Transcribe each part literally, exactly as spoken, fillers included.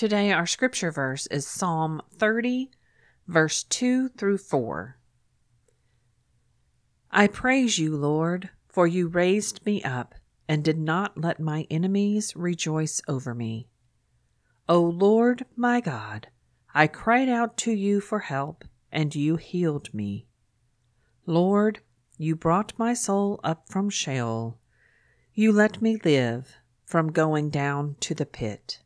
Today our scripture verse is Psalm thirty, verse two through four. I praise you, Lord, for you raised me up and did not let my enemies rejoice over me. O Lord, my God, I cried out to you for help, and you healed me. Lord, you brought my soul up from Sheol. You let me live from going down to the pit.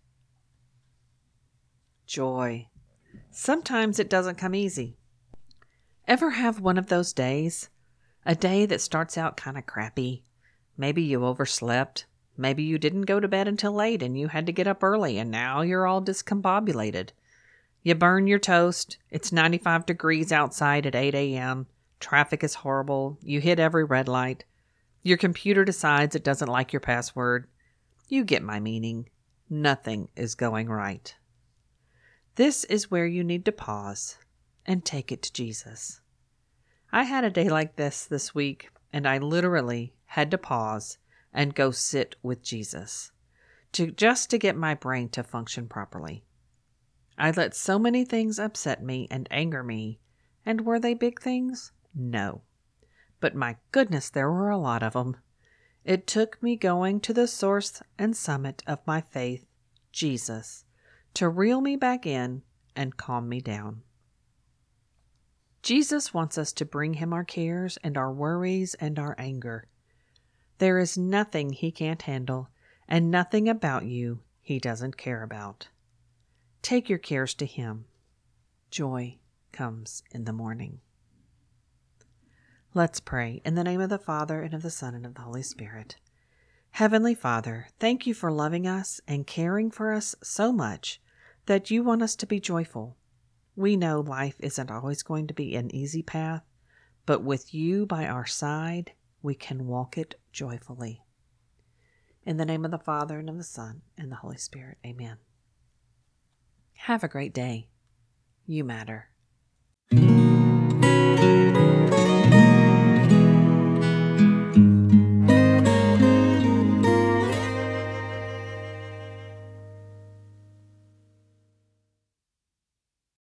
Joy. Sometimes it doesn't come easy. Ever have one of those days? A day that starts out kind of crappy. Maybe you overslept. Maybe you didn't go to bed until late and you had to get up early and now you're all discombobulated. You burn your toast. It's ninety-five degrees outside at eight a.m. Traffic is horrible. You hit every red light. Your computer decides it doesn't like your password. You get my meaning. Nothing is going right. This is where you need to pause and take it to Jesus. I had a day like this this week, and I literally had to pause and go sit with Jesus, to just to get my brain to function properly. I let so many things upset me and anger me, and were they big things? No. But my goodness, there were a lot of them. It took me going to the source and summit of my faith, Jesus, to reel me back in and calm me down. Jesus wants us to bring him our cares and our worries and our anger. There is nothing he can't handle and nothing about you he doesn't care about. Take your cares to him. Joy comes in the morning. Let's pray in the name of the Father, and of the Son, and of the Holy Spirit. Heavenly Father, thank you for loving us and caring for us so much that you want us to be joyful. We know life isn't always going to be an easy path, but with you by our side, we can walk it joyfully. In the name of the Father, and of the Son, and the Holy Spirit. Amen. Have a great day. You matter.